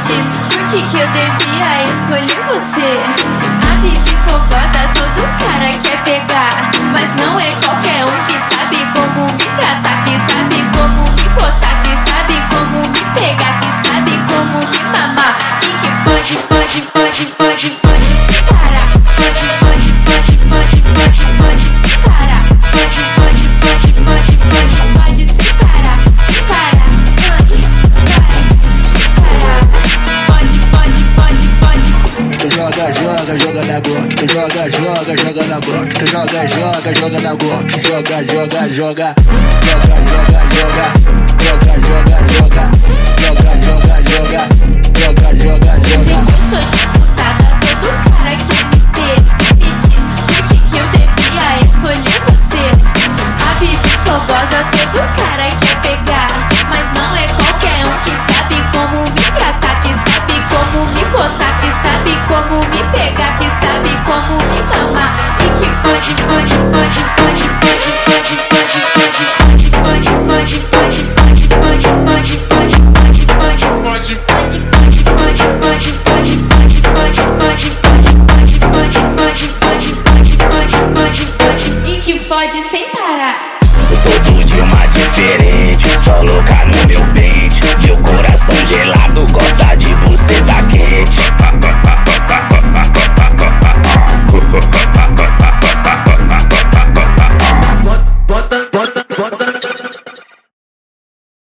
diz por que eu devia escolher você. A Bibi fogosa, todo cara quer pegar, mas não é qualquer um que sabe como me tratar, que sabe como me botar, que sabe como me pegar, que sabe como me mamar. E que pode se parar. Pode se parar. Pode se parar. Se parar, joga na boca, joga na boca, joga na boca, joga. Dizem que eu sou disputada, todo cara quer me ter. Me diz por que eu devia escolher você. A Bibi fogosa, todo cara quer pegar, mas não é qualquer um que sabe como me tratar, que sabe como me botar, que sabe como me pegar, que sabe como me mamar. E que pode